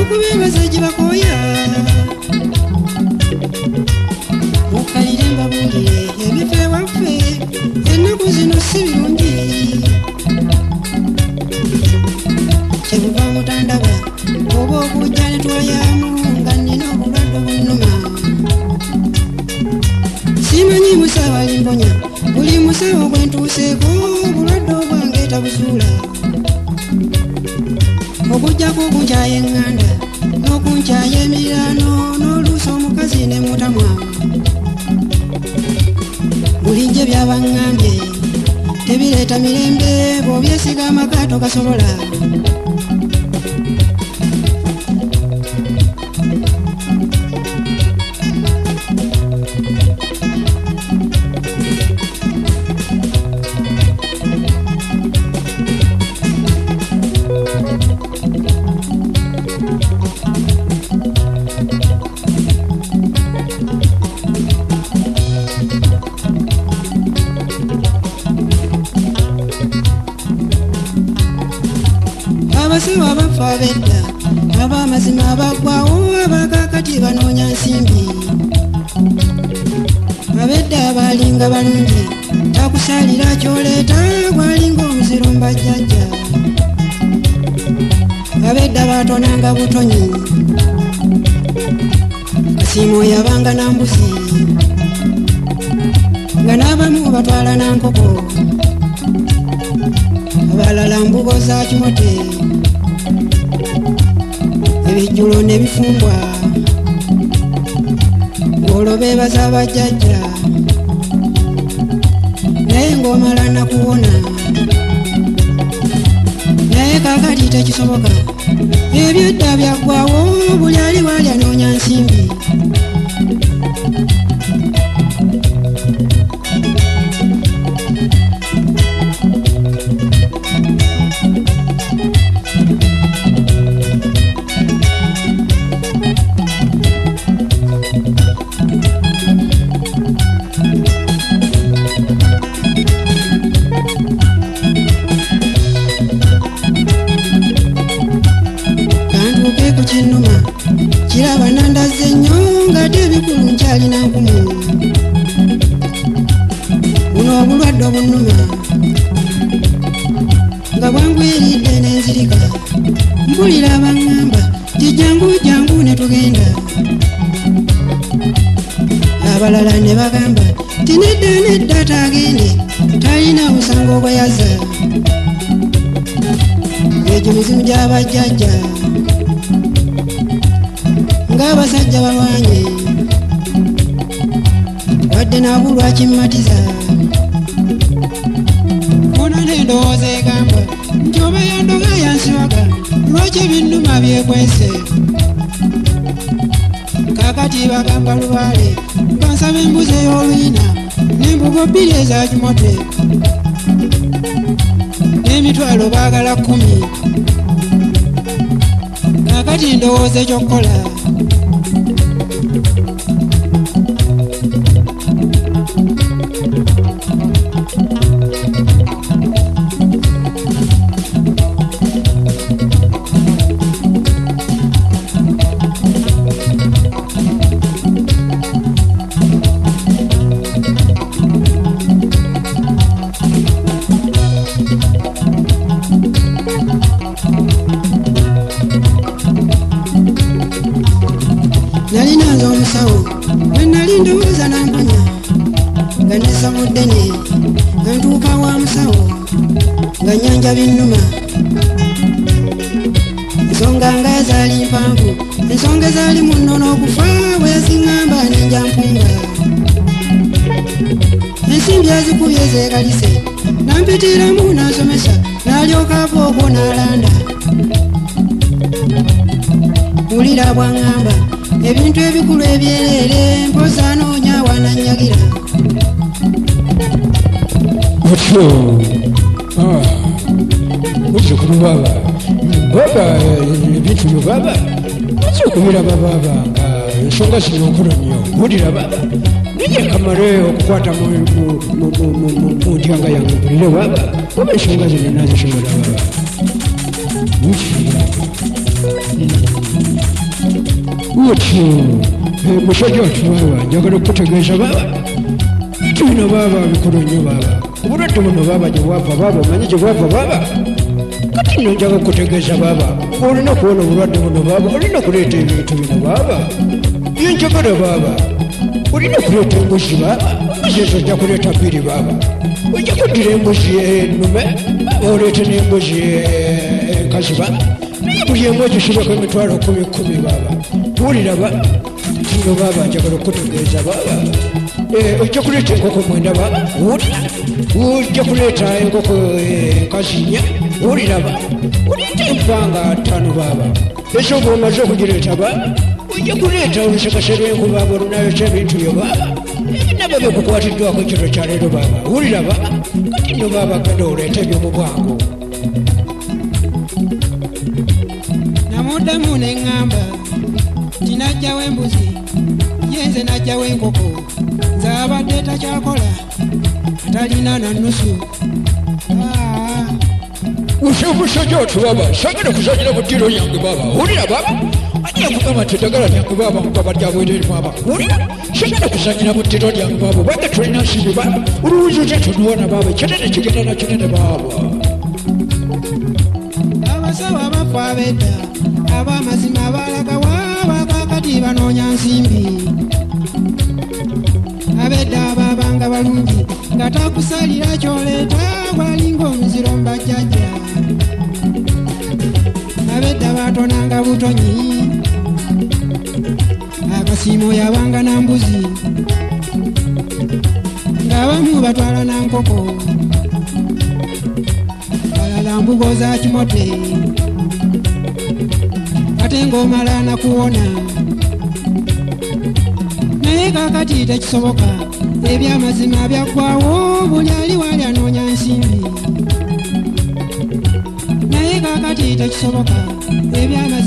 n'okubeebaza gye bakooya mukalire mbabuulire ebifa ewaffe ennaku zino si birungi kyebuva mutandaba oba okujja ne twayamu nga nnina obulwadde obunnuma simanyi musawo alimponya buli musawo gwe ntuuseeko obulwadde obwange tabuzuula okujjako okunkyaya eŋŋanda n'okunkyaya emiriraano n'oluusi omukazi ne mutamwa bulijjo byabaŋŋambye tebireeta mirembe bw'obyesiga amaka togasobola abasawo abafa abedda ab'amazima abaggwawo abakakati banoonya nsimbi abedda abalinga balungi takusalira kyoleeta gwalinga omuziro mbajjajja abedda batonanga butonyi kasiimo yabanga nambuzi nga n'abamu batwala nankoko abalala mbugo za kimote ebijjulo ne bifumbwa ng'olwo beebaza abajjajja naye ng'omala nakuwona naye kaakati tekisoboka ebyedda byaggwawo buli ali waali anoonya nsimbi kinuma kiraba nandaze nnyo ng'ate ebikulu nkyalina nkumu buno obulwadde obunnuma nga bwangwiridde n'enzirika mpulira abaŋŋamba tijangu jangu ne tugenda abalala ne bagamba tinedda nedda tagende talina musango bwe yaza egyo mizimu gy'abajjajja ng'abasajja balwanye wadde nabulwa kimmatiza ona n'endowooza egamba nti oba yandoga yansiwaga lwaki ebinnuma byekwese kaakati bagamba lubaale bansaba embuzi ey'oluyina n'embugo bbiri eza kimote n'emitwalo baagala 10 kaakati ndowooza ekyokukola nalina nze omusawo bwe nali ndowooza namponya nga nessa mu ddene nga ntuuka wa musawo nga nnyanja binnuma ensonga nga ezaali mpanvu ensonga ezaali munno n'okufa bwe yaziŋŋamba nenja mpunga ensimbi azikubye zeegalise nampitiramu n'asomesa n'alyoka ava ogwo n'alanda wulira bwaŋŋamba ebintu ebikulu ebyereere mpoza anoonya wanannyagira otyo muzzukulu baba ebintu byo baba muzzukubiraba baba nga ensonga zino nkulu nnyo wulira baba nije kamale okukwata mu ndyanga yange mpulire baba oba ensonga zino nazisobola baba mukifiira bwotyo musajja watu baaba njagala okutegeeza baaba bintu bino baaba bikulu nnyo baaba obulwadde buno baaba gye bwava baaba omanyi gye bwava baaba kati nno njaga okutegeeza baaba olina okuwona obulwadde buno baaba olina okuleeta ebintu bino baaba byenjagala baaba olina okuleeta embuzi baaba embuzi ezo ojja kuleeta bbiri baaba ojja kuddira embuzi ennume baaba oleete n'embuzi enkazi baaba naye buli emu egisibeko emitwalo 10 baaba wulira ba kino baaba njagala okutegeeza baaba ojja kuleeta enkoko 9 baaba wulira ojja kuleeta enkoko enkazi 4 wulira ba oleeta empanga 5 baaba ezo bwomaze okugireeta baaba ojja kuleeta olusekase lw'enku baaba olunayokya ebintu byo baaba ebinaba byokukwatiddwako ekiro kya leero baaba wulira baaba kati nno baaba genda oleeta ebyo mu bwangu namuddemu ne ŋŋamba nti najjawo embuzi yenze najjawo enkoko nze abadde takyakola atalina na nnusu musajja watu baaba sagala kuzanyira mu ddiro lyange baaba wulira baaba ajja kugamba nti eddagala lyange baaba mukaba lyabwereri baaba wulira sagala kuzanyira mu ddiro lyange baaba obanga tulina nsibi baaba oluwuzize tunuwana baaba ekinene kigenda na kinene baaba abasawo abafu ab'edda ab'amazima abalaga waaba kakati banoonya nsimbi ab'edda abaabanga balungi nga takusalira kyoleeta bwalinga omuziro mubajjajja ab'edda baatonanga butonyi akasiimo yabanga na mbuzi ng'abamu batwala na nkoko balala mbugo za kimote ate ng'omala nakuwona naye kakati tekisoboka ebyamazima byaggwawo buli ali wali anoonya nsimbi naye kakati tekisoboka ebyamazima